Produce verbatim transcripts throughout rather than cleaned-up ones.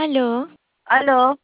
Aló, Aló,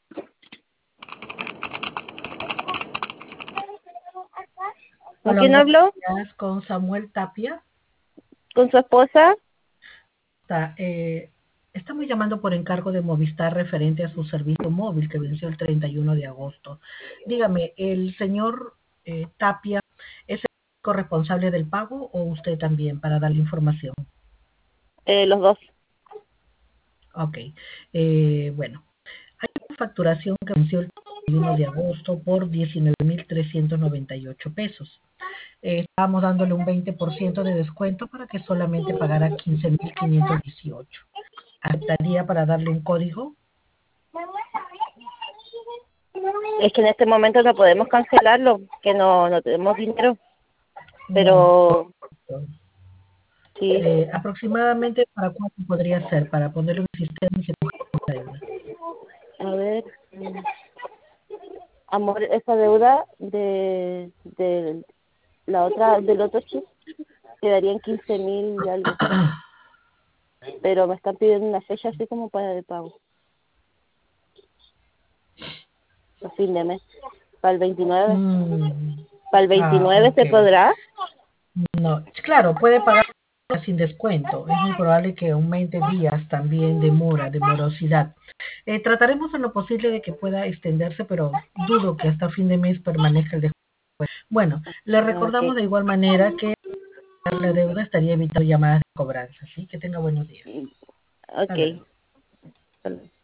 ¿con Hola, quién buenos habló? días, con Samuel Tapia. ¿Con su esposa? Está, eh, estamos llamando por encargo de Movistar referente a su servicio móvil que venció el treinta y uno de agosto. Dígame, ¿el señor eh, Tapia es el corresponsable del pago o usted también para darle información? Eh, los dos. Ok, eh, bueno, hay una facturación que venció el treinta y uno de agosto por diecinueve mil trescientos noventa y ocho pesos. Eh, estábamos dándole un veinte por ciento de descuento para que solamente pagara quince mil quinientos dieciocho. ¿Aceptaría para darle un código? Es que en este momento no podemos cancelarlo, que no, no tenemos dinero, Mm, pero correcto. sí. Eh, aproximadamente para cuánto podría ser, para ponerle un sistema y que no genere deuda. A ver, mm, amor, esa deuda de, de la otra, del otro chip, quedarían quince mil y algo, pero me están pidiendo una fecha así como para el pago, a fin de mes, para el veintinueve. Mm, ¿Para el ah, veintinueve ok. se podrá? No, claro, puede pagar sin descuento. Es muy probable que aumente días también demora, de morosidad. Eh, trataremos en lo posible de que pueda extenderse, pero dudo que hasta fin de mes permanezca el descuento. Bueno, le Ah, recordamos ok. de igual manera que la deuda estaría evitando llamadas de cobranza, ¿sí? Que tenga buenos días. Mm, Hasta luego. ok.